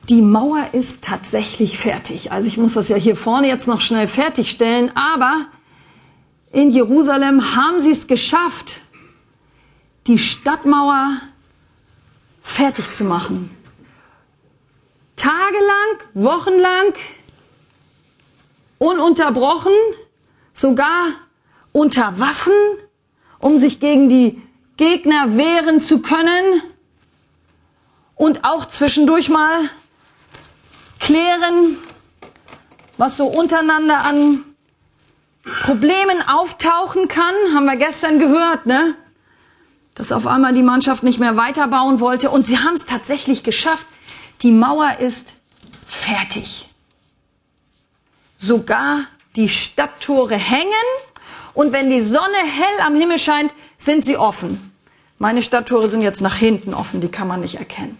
Die Mauer ist tatsächlich fertig. Also ich muss das ja hier vorne jetzt noch schnell fertigstellen, aber in Jerusalem haben sie es geschafft, die Stadtmauer fertig zu machen. Tagelang, wochenlang, ununterbrochen, sogar unter Waffen, um sich gegen die Gegner wehren zu können und auch zwischendurch mal klären, was so untereinander an Problemen auftauchen kann. Haben wir gestern gehört, ne? Dass auf einmal die Mannschaft nicht mehr weiterbauen wollte. Und sie haben es tatsächlich geschafft. Die Mauer ist fertig. Sogar die Stadttore hängen. Und wenn die Sonne hell am Himmel scheint, sind sie offen. Meine Stadttore sind jetzt nach hinten offen, die kann man nicht erkennen.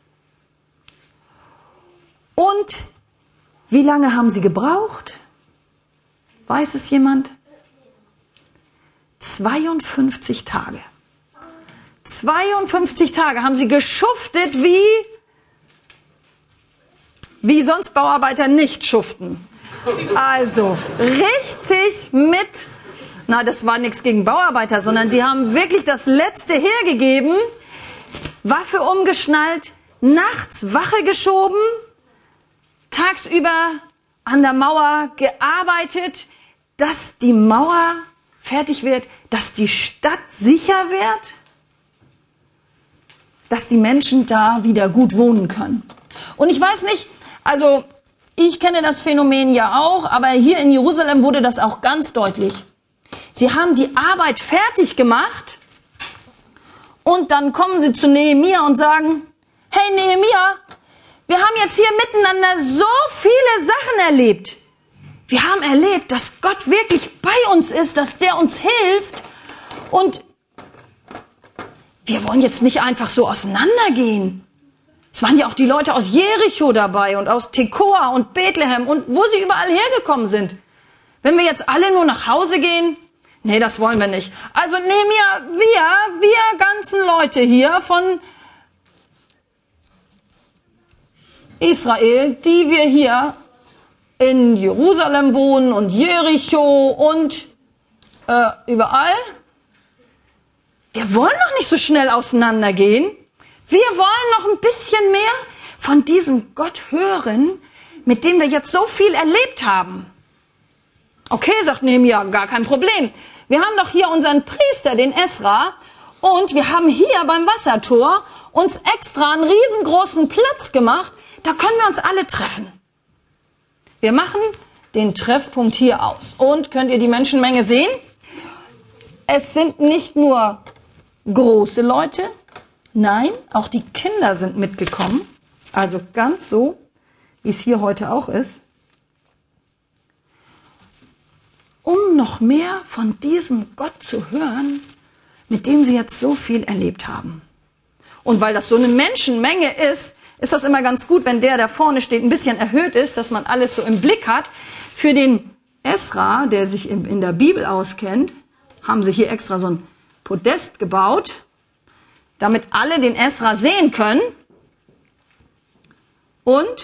Und wie lange haben sie gebraucht? Weiß es jemand? 52 Tage. 52 Tage haben sie geschuftet, wie sonst Bauarbeiter nicht schuften. Also richtig das war nichts gegen Bauarbeiter, sondern die haben wirklich das Letzte hergegeben, Waffe umgeschnallt, nachts Wache geschoben, tagsüber an der Mauer gearbeitet, dass die Mauer fertig wird, dass die Stadt sicher wird, dass die Menschen da wieder gut wohnen können. Und ich weiß nicht, also ich kenne das Phänomen ja auch, aber hier in Jerusalem wurde das auch ganz deutlich. Sie haben die Arbeit fertig gemacht und dann kommen sie zu Nehemia und sagen, hey Nehemia, wir haben jetzt hier miteinander so viele Sachen erlebt. Wir haben erlebt, dass Gott wirklich bei uns ist, dass der uns hilft und wir wollen jetzt nicht einfach so auseinandergehen. Es waren ja auch die Leute aus Jericho dabei und aus Tekoa und Bethlehem und wo sie überall hergekommen sind. Wenn wir jetzt alle nur nach Hause gehen, nee, das wollen wir nicht. Also Nehemia, wir ganzen Leute hier von Israel, die wir hier in Jerusalem wohnen und Jericho und überall, wir wollen noch nicht so schnell auseinandergehen. Wir wollen noch ein bisschen mehr von diesem Gott hören, mit dem wir jetzt so viel erlebt haben. Okay, sagt Nehemia, gar kein Problem. Wir haben doch hier unseren Priester, den Esra, und wir haben hier beim Wassertor uns extra einen riesengroßen Platz gemacht, da können wir uns alle treffen. Wir machen den Treffpunkt hier aus. Und könnt ihr die Menschenmenge sehen? Es sind nicht nur große Leute, nein, auch die Kinder sind mitgekommen. Also ganz so, wie es hier heute auch ist. Um noch mehr von diesem Gott zu hören, mit dem sie jetzt so viel erlebt haben. Und weil das so eine Menschenmenge ist, ist das immer ganz gut, wenn der da vorne steht, ein bisschen erhöht ist, dass man alles so im Blick hat. Für den Esra, der sich in der Bibel auskennt, haben sie hier extra so ein Podest gebaut, damit alle den Esra sehen können. Und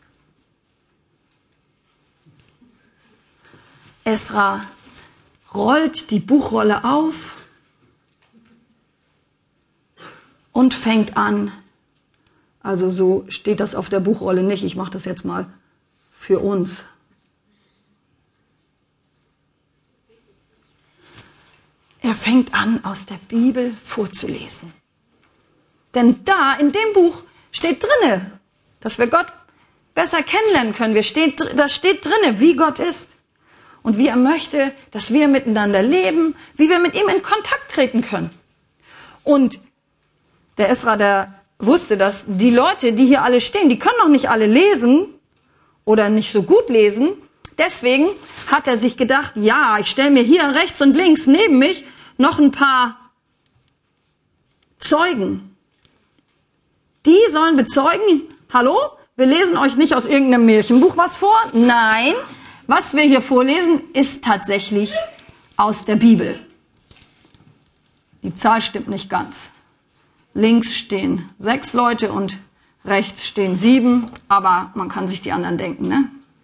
Esra rollt die Buchrolle auf und fängt an. Also so steht das auf der Buchrolle nicht. Ich mache das jetzt mal für uns. Er fängt an, aus der Bibel vorzulesen. Denn da in dem Buch steht drinne, dass wir Gott besser kennenlernen können. Da steht drinne, wie Gott ist. Und wie er möchte, dass wir miteinander leben, wie wir mit ihm in Kontakt treten können. Und der Esra, der wusste, dass die Leute, die hier alle stehen, die können noch nicht alle lesen oder nicht so gut lesen. Deswegen hat er sich gedacht, ja, ich stelle mir hier rechts und links neben mich noch ein paar Zeugen. Die sollen bezeugen, hallo, wir lesen euch nicht aus irgendeinem Märchenbuch was vor. Nein, was wir hier vorlesen, ist tatsächlich aus der Bibel. Die Zahl stimmt nicht ganz. Links stehen 6 Leute und Rechts stehen 7, aber man kann sich die anderen denken, ne?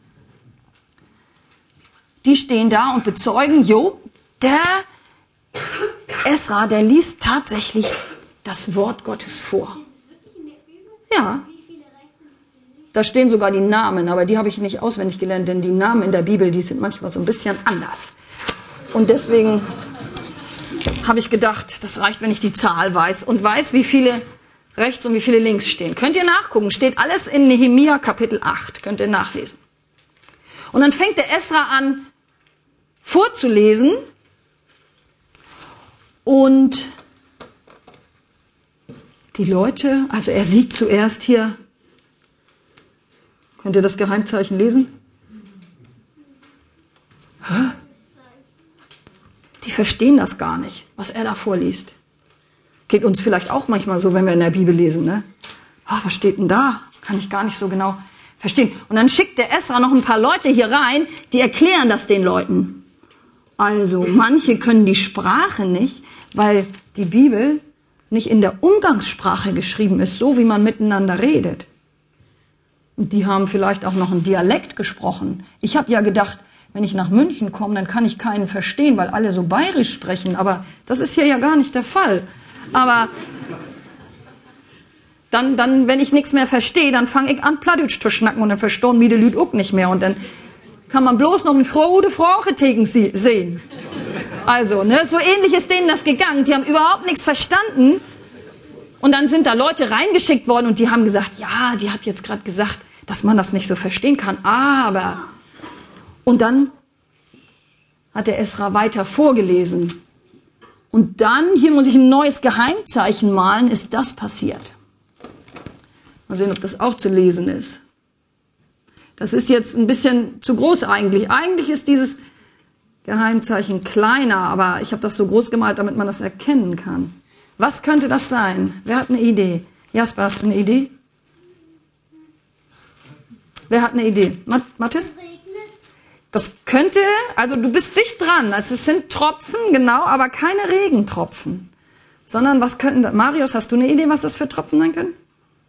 Die stehen da und bezeugen, der Esra, der liest tatsächlich das Wort Gottes vor. Ja. Da stehen sogar die Namen, aber die habe ich nicht auswendig gelernt, denn die Namen in der Bibel, die sind manchmal so ein bisschen anders. Und deswegen habe ich gedacht, das reicht, wenn ich die Zahl weiß und weiß, wie viele rechts und wie viele links stehen. Könnt ihr nachgucken, steht alles in Nehemia Kapitel 8, könnt ihr nachlesen. Und dann fängt der Esra an vorzulesen und die Leute, also er sieht zuerst hier, könnt ihr das Geheimzeichen lesen? Hä? Die verstehen das gar nicht, was er da vorliest. Geht uns vielleicht auch manchmal so, wenn wir in der Bibel lesen, ne? Oh, was steht denn da? Kann ich gar nicht so genau verstehen. Und dann schickt der Esra noch ein paar Leute hier rein, die erklären das den Leuten. Also, manche können die Sprache nicht, weil die Bibel nicht in der Umgangssprache geschrieben ist, so wie man miteinander redet. Und die haben vielleicht auch noch einen Dialekt gesprochen. Ich habe ja gedacht, wenn ich nach München komme, dann kann ich keinen verstehen, weil alle so bayerisch sprechen. Aber das ist hier ja gar nicht der Fall. Aber dann, wenn ich nichts mehr verstehe, dann fange ich an, Plattdeutsch zu schnacken und dann verstehen mir die Leute auch nicht mehr. Und dann kann man bloß noch eine rote Fragezeichen sehen. Also, ne, so ähnlich ist denen das gegangen. Die haben überhaupt nichts verstanden. Und dann sind da Leute reingeschickt worden und die haben gesagt, ja, die hat jetzt gerade gesagt, dass man das nicht so verstehen kann. Aber... Und dann hat der Esra weiter vorgelesen. Und dann, hier muss ich ein neues Geheimzeichen malen, ist das passiert. Mal sehen, ob das auch zu lesen ist. Das ist jetzt ein bisschen zu groß eigentlich. Eigentlich ist dieses Geheimzeichen kleiner, aber ich habe das so groß gemalt, damit man das erkennen kann. Was könnte das sein? Wer hat eine Idee? Jasper, hast du eine Idee? Wer hat eine Idee? Mathis? Das könnte, also du bist dicht dran. Also es sind Tropfen, genau, aber keine Regentropfen. Sondern was könnten da? Marius, hast du eine Idee, was das für Tropfen sein können?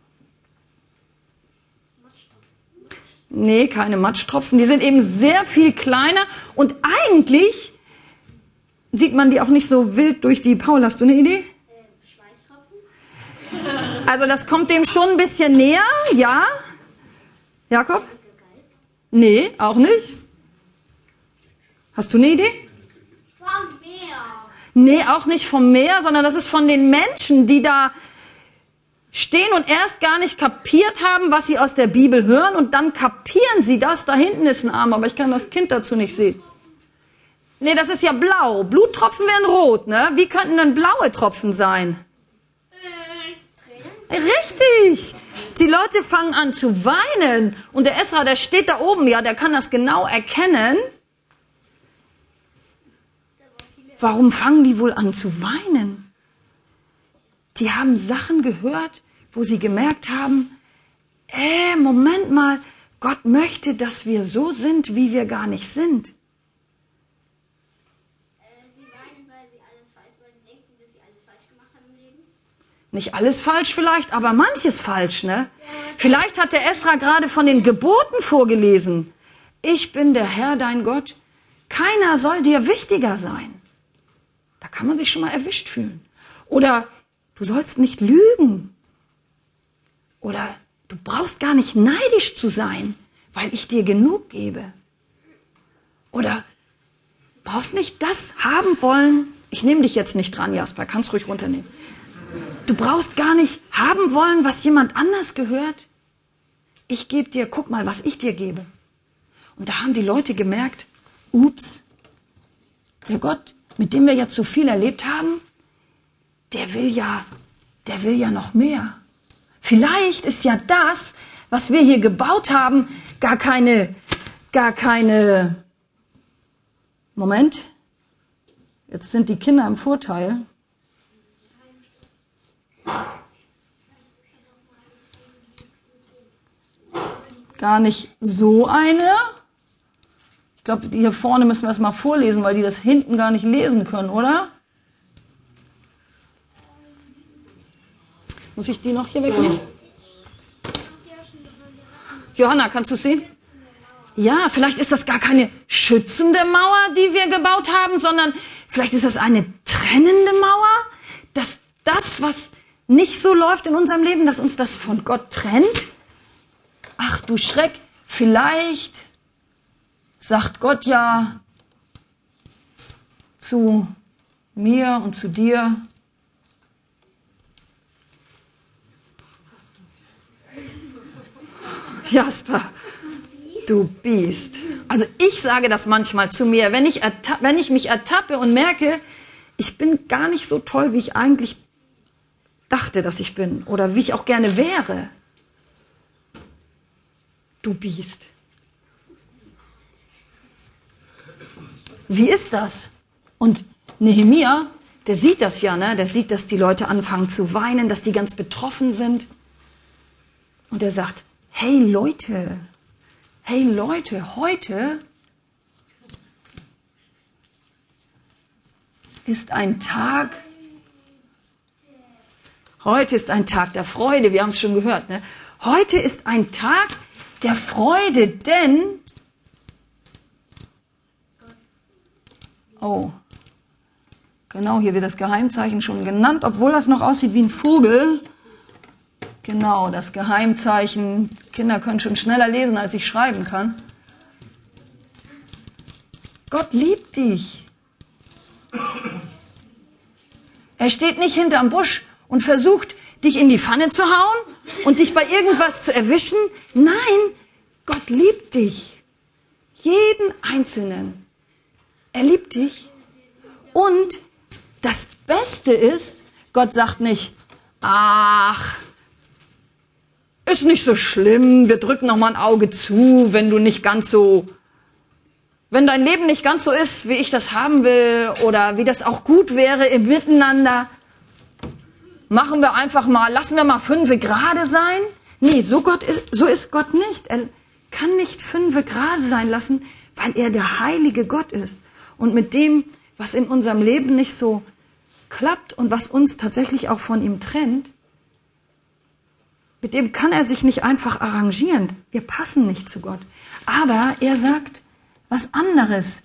Nee, keine Matschtropfen. Die sind eben sehr viel kleiner und eigentlich sieht man die auch nicht so wild durch die... Paul, hast du eine Idee? Schweißtropfen. Also das kommt dem schon ein bisschen näher, ja? Jakob? Nee, auch nicht. Hast du eine Idee? Vom Meer. Nee, auch nicht vom Meer, sondern das ist von den Menschen, die da stehen und erst gar nicht kapiert haben, was sie aus der Bibel hören und dann kapieren sie das. Da hinten ist ein Arm, aber ich kann das Kind dazu nicht sehen. Nee, das ist ja blau. Bluttropfen wären rot, ne? Wie könnten denn blaue Tropfen sein? Richtig! Die Leute fangen an zu weinen und der Esra, der steht da oben, ja, der kann das genau erkennen. Warum fangen die wohl an zu weinen? Die haben Sachen gehört, wo sie gemerkt haben, Moment mal, Gott möchte, dass wir so sind, wie wir gar nicht sind. Sie weinen, weil sie denken, dass sie alles falsch gemacht haben im Leben. Nicht alles falsch vielleicht, aber manches falsch, ne? Vielleicht hat der Esra gerade von den Geboten vorgelesen. Ich bin der Herr, dein Gott. Keiner soll dir wichtiger sein. Da kann man sich schon mal erwischt fühlen. Oder du sollst nicht lügen. Oder du brauchst gar nicht neidisch zu sein, weil ich dir genug gebe. Oder brauchst nicht das haben wollen. Ich nehme dich jetzt nicht dran, Jasper, kannst ruhig runternehmen. Du brauchst gar nicht haben wollen, was jemand anders gehört. Ich gebe dir, guck mal, was ich dir gebe. Und da haben die Leute gemerkt, ups, der Gott, mit dem wir jetzt so viel erlebt haben, der will ja noch mehr. Vielleicht ist ja das, was wir hier gebaut haben, gar keine, Moment, jetzt sind die Kinder im Vorteil. Gar nicht so eine. Ich glaube, die hier vorne müssen wir es mal vorlesen, weil die das hinten gar nicht lesen können, oder? Muss ich die noch hier wegnehmen? Johanna, kannst du sehen? Ja, vielleicht ist das gar keine schützende Mauer, die wir gebaut haben, sondern vielleicht ist das eine trennende Mauer, dass das, was nicht so läuft in unserem Leben, dass uns das von Gott trennt. Ach du Schreck, vielleicht sagt Gott ja zu mir und zu dir: Jasper, du Biest. Also ich sage das manchmal zu mir, wenn ich mich ertappe und merke, ich bin gar nicht so toll, wie ich eigentlich dachte, dass ich bin oder wie ich auch gerne wäre. Du Biest. Wie ist das? Und Nehemia, der sieht das ja, ne? Der sieht, dass die Leute anfangen zu weinen, dass die ganz betroffen sind. Und er sagt: Hey Leute, heute ist ein Tag der Freude. Wir haben es schon gehört, ne? Heute ist ein Tag der Freude, denn genau, hier wird das Geheimzeichen schon genannt, obwohl das noch aussieht wie ein Vogel. Genau, das Geheimzeichen. Kinder können schon schneller lesen, als ich schreiben kann. Gott liebt dich. Er steht nicht hinterm Busch und versucht, dich in die Pfanne zu hauen und dich bei irgendwas zu erwischen. Nein, Gott liebt dich. Jeden Einzelnen. Er liebt dich. Und das Beste ist, Gott sagt nicht: Ach, ist nicht so schlimm, wir drücken noch mal ein Auge zu, wenn dein Leben nicht ganz so ist, wie ich das haben will oder wie das auch gut wäre im Miteinander, lassen wir mal 5 gerade sein. Nee, so ist Gott nicht. Er kann nicht 5 gerade sein lassen, weil er der heilige Gott ist. Und mit dem, was in unserem Leben nicht so klappt und was uns tatsächlich auch von ihm trennt, mit dem kann er sich nicht einfach arrangieren. Wir passen nicht zu Gott. Aber er sagt was anderes.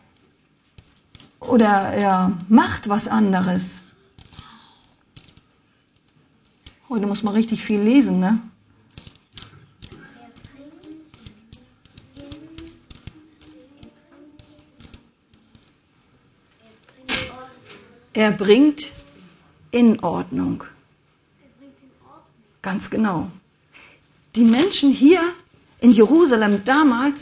Oder er macht was anderes. Heute muss man richtig viel lesen, ne? Er bringt in Ordnung. Ganz genau. Die Menschen hier in Jerusalem damals,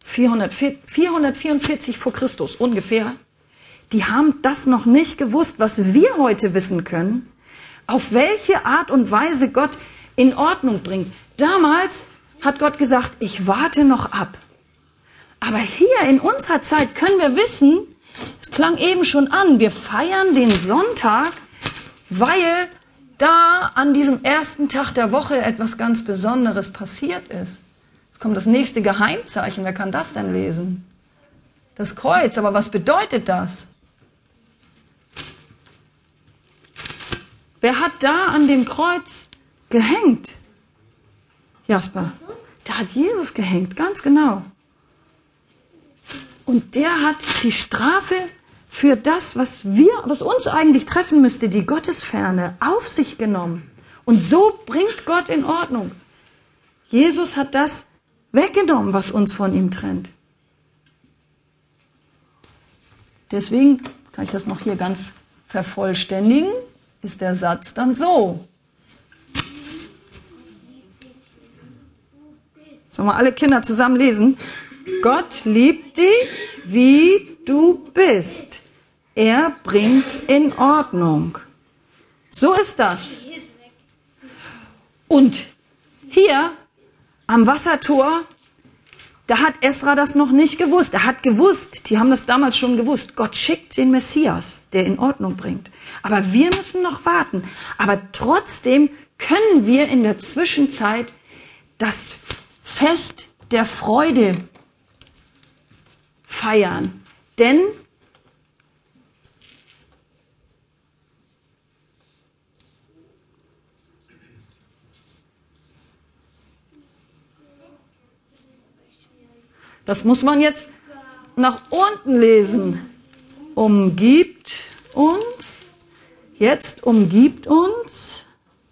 444 vor Christus ungefähr, die haben das noch nicht gewusst, was wir heute wissen können, auf welche Art und Weise Gott in Ordnung bringt. Damals hat Gott gesagt: Ich warte noch ab. Aber hier in unserer Zeit können wir wissen, es klang eben schon an, wir feiern den Sonntag, weil da an diesem ersten Tag der Woche etwas ganz Besonderes passiert ist. Jetzt kommt das nächste Geheimzeichen. Wer kann das denn lesen? Das Kreuz. Aber was bedeutet das? Wer hat da an dem Kreuz gehängt? Jasper. Da hat Jesus gehängt, ganz genau. Und der hat die Strafe für das, was uns eigentlich treffen müsste, die Gottesferne, auf sich genommen. Und so bringt Gott in Ordnung. Jesus hat das weggenommen, was uns von ihm trennt. Deswegen kann ich das noch hier ganz vervollständigen, ist der Satz dann so. Sollen wir alle Kinder zusammen lesen? Gott liebt dich, wie du bist. Er bringt in Ordnung. So ist das. Und hier am Wassertor, da hat Esra das noch nicht gewusst. Er hat gewusst, die haben das damals schon gewusst, Gott schickt den Messias, der in Ordnung bringt. Aber wir müssen noch warten. Aber trotzdem können wir in der Zwischenzeit das Fest der Freude feiern. Denn Das muss man jetzt nach unten lesen. Umgibt uns. Jetzt umgibt uns.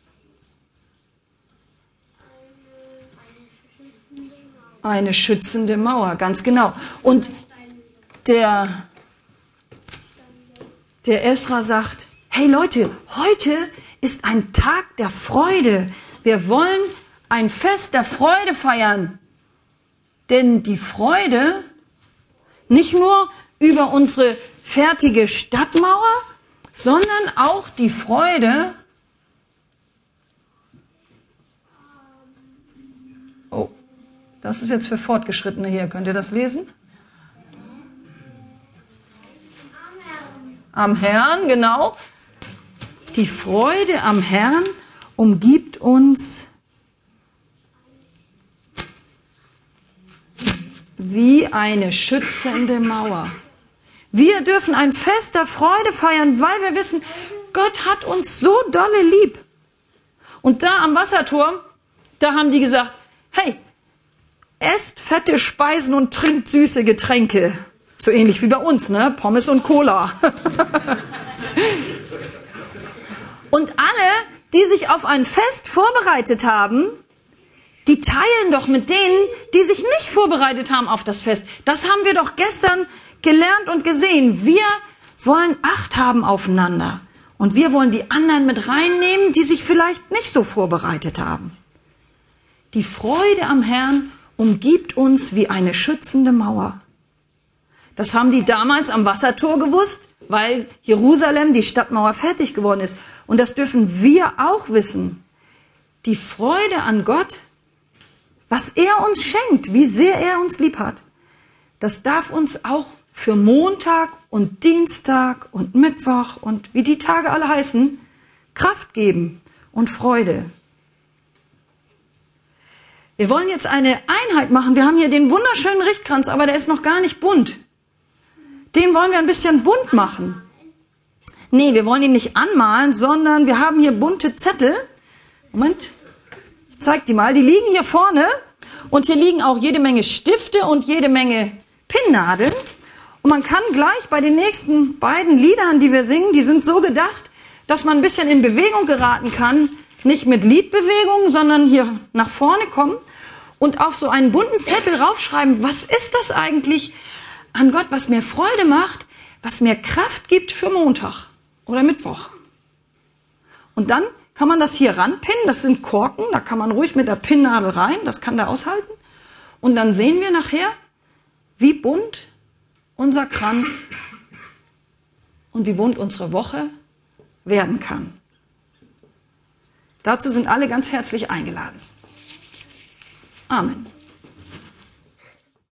Eine schützende Mauer, ganz genau. Und der Esra sagt, hey Leute, heute ist ein Tag der Freude. Wir wollen ein Fest der Freude feiern. Denn die Freude, nicht nur über unsere fertige Stadtmauer, sondern auch die Freude, oh, das ist jetzt für Fortgeschrittene hier, könnt ihr das lesen? Am Herrn, genau. Die Freude am Herrn umgibt uns wie eine schützende Mauer. Wir dürfen ein Fest der Freude feiern, weil wir wissen, Gott hat uns so dolle lieb. Und da am Wasserturm, da haben die gesagt, hey, esst fette Speisen und trinkt süße Getränke. So ähnlich wie bei uns, ne? Pommes und Cola. Und alle, die sich auf ein Fest vorbereitet haben, die teilen doch mit denen, die sich nicht vorbereitet haben auf das Fest. Das haben wir doch gestern gelernt und gesehen. Wir wollen Acht haben aufeinander. Und wir wollen die anderen mit reinnehmen, die sich vielleicht nicht so vorbereitet haben. Die Freude am Herrn umgibt uns wie eine schützende Mauer. Das haben die damals am Wassertor gewusst, weil Jerusalem, die Stadtmauer, fertig geworden ist. Und das dürfen wir auch wissen. Die Freude an Gott, was er uns schenkt, wie sehr er uns lieb hat, das darf uns auch für Montag und Dienstag und Mittwoch und wie die Tage alle heißen, Kraft geben und Freude. Wir wollen jetzt eine Einheit machen. Wir haben hier den wunderschönen Richtkranz, aber der ist noch gar nicht bunt. Den wollen wir ein bisschen bunt machen. Nee, wir wollen ihn nicht anmalen, sondern wir haben hier bunte Zettel. Moment, ich zeige die mal. Die liegen hier vorne und hier liegen auch jede Menge Stifte und jede Menge Pinnnadeln. Und man kann gleich bei den nächsten beiden Liedern, die wir singen, die sind so gedacht, dass man ein bisschen in Bewegung geraten kann. Nicht mit Liedbewegungen, sondern hier nach vorne kommen und auf so einen bunten Zettel raufschreiben, was ist das eigentlich an Gott, was mir Freude macht, was mir Kraft gibt für Montag oder Mittwoch. Und dann kann man das hier ranpinnen, das sind Korken, da kann man ruhig mit der Pinnnadel rein, das kann der aushalten. Und dann sehen wir nachher, wie bunt unser Kranz und wie bunt unsere Woche werden kann. Dazu sind alle ganz herzlich eingeladen. Amen.